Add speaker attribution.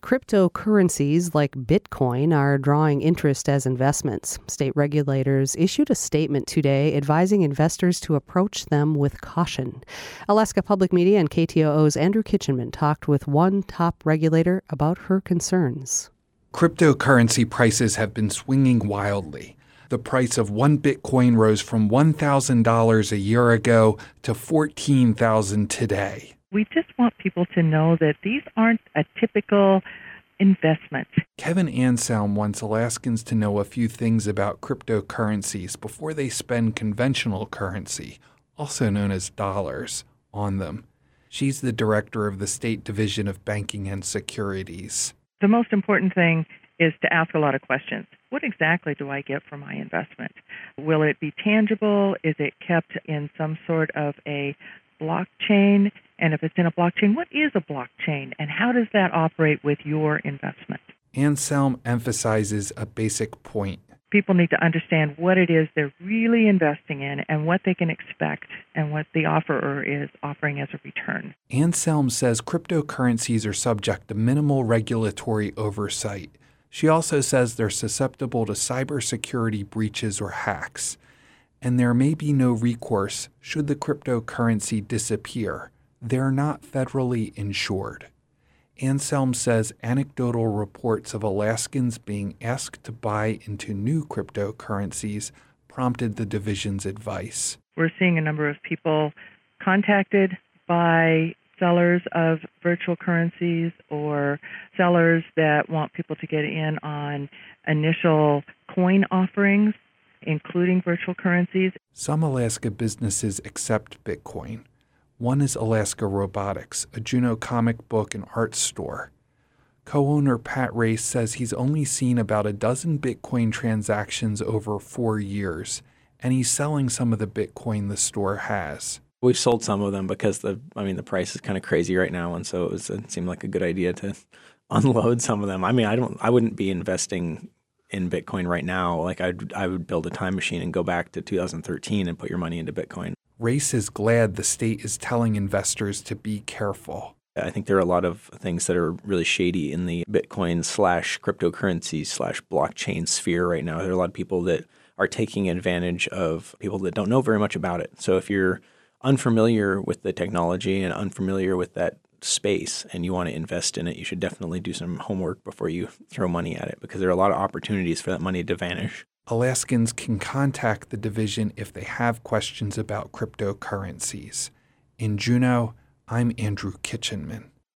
Speaker 1: Cryptocurrencies like Bitcoin are drawing interest as investments. State regulators issued a statement today advising investors to approach them with caution. Alaska Public Media and KTOO's Andrew Kitchenman talked with one top regulator about her concerns.
Speaker 2: Cryptocurrency prices have been swinging wildly. The price of one Bitcoin rose from $1,000 a year ago to $14,000 today.
Speaker 3: We just want people to know that these aren't a typical investment.
Speaker 2: Kevin Anselm wants Alaskans to know a few things about cryptocurrencies before they spend conventional currency, also known as dollars, on them. She's the director of the State Division of Banking and Securities.
Speaker 3: The most important thing is to ask a lot of questions. What exactly do I get for my investment? Will it be tangible? Is it kept in some sort of a blockchain? And if it's in a blockchain, what is a blockchain? And how does that operate with your investment?
Speaker 2: Anselm emphasizes a basic point.
Speaker 3: People need to understand what it is they're really investing in and what they can expect and what the offerer is offering as a return.
Speaker 2: Anselm says cryptocurrencies are subject to minimal regulatory oversight. She also says they're susceptible to cybersecurity breaches or hacks, and there may be no recourse should the cryptocurrency disappear. They're not federally insured. Anselm says anecdotal reports of Alaskans being asked to buy into new cryptocurrencies prompted the division's advice.
Speaker 3: We're seeing a number of people contacted by sellers of virtual currencies or sellers that want people to get in on initial coin offerings, including virtual currencies.
Speaker 2: Some Alaska businesses accept Bitcoin. One is Alaska Robotics, a Juneau comic book and art store. Co-owner Pat Race says he's only seen about a dozen Bitcoin transactions over 4 years, and he's selling some of the Bitcoin the store has.
Speaker 4: We've sold some of them because the price is kind of crazy right now, and so it seemed like a good idea to unload some of them. I wouldn't be investing in Bitcoin right now. Like I would build a time machine and go back to 2013 and put your money into Bitcoin.
Speaker 2: Race is glad the state is telling investors to be careful.
Speaker 4: I think there are a lot of things that are really shady in the Bitcoin / cryptocurrency / blockchain sphere right now. There are a lot of people that are taking advantage of people that don't know very much about it. So if you're unfamiliar with the technology and unfamiliar with that space and you want to invest in it, you should definitely do some homework before you throw money at it, because there are a lot of opportunities for that money to vanish.
Speaker 2: Alaskans can contact the division if they have questions about cryptocurrencies. In Juneau, I'm Andrew Kitchenman.